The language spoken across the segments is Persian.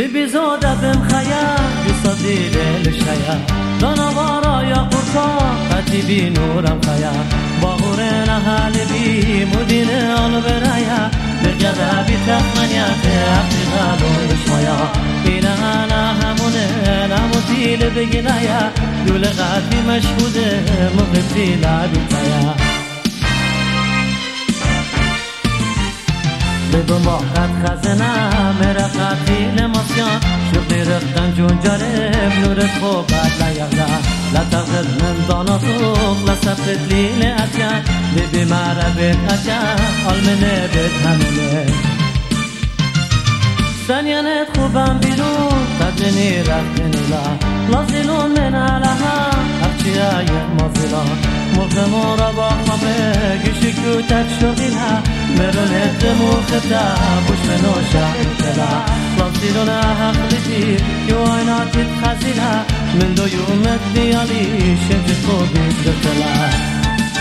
لبزاده بمخيا بصدي للشيا دانوارا يا قرطا قتبي نورم خيا باغورنا هالبي مدين البرايا بقدا بتخمنيات اقتغال الشمايا بين انا همون نموتي لبقنايا دولغاتي مشهود مغبتي لابتايا ببماقت خزنه مرقتی لماسیان شغلی رختن جون جارب نورت خوبت لیغدا لطغت من داناتوق لسبت لیل اتیان ببی مربت اتیان آلمنه بت همونه سنینت خوبم بیرون قدنی رفتنی لا لازلون من علها هرچیای مازیلا مغمو را با خمه گشکو تک شغیلها مرونت موختا بوش منو شاقتلا لازلون حقلیتی یو آیناتیت خزیلا من دو یومت بیالی شنجت خوبیت دکلا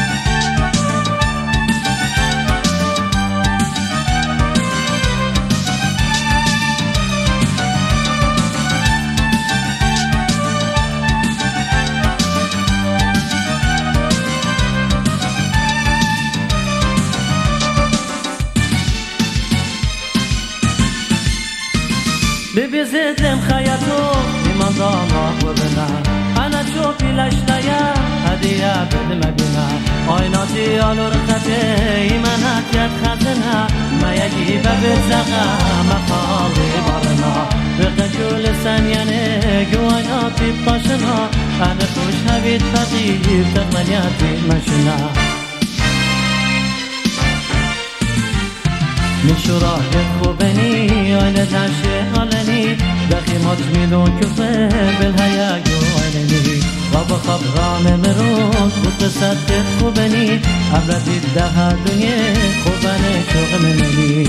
ببزد لم خياتو لمن ضامك وبنا أنا شوفي لاشتايا هدية بدمجنا عيناتي على رختي إيمانات يتخزنها ما يجيب بالزغا مقالي برنا بقجول ثانية جواناتي بطشنا أنا خوش هبيت فقير تغمنياتي مشنا من شراء خوبني أنا دعشي علني دخي مجملون كفه بالهياج وعينني وبخبران مرون وتصدق خوبني أبردي الدها دنيا خوبني شغمني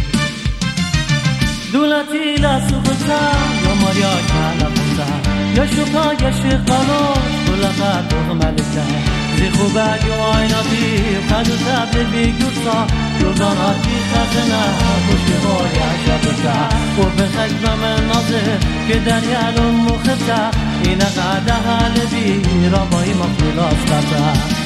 دولتي لا سخطا يا مريا كالبوتا يا شوكا يا شقالو دولتا تغملتا زي خوبك وعيناتي خدو تابل بيجوتا روزاناتي خزنه خوش بایا شبتا و به خکم من نازه که دریا مختا این قده حال بی رابای مخلوق است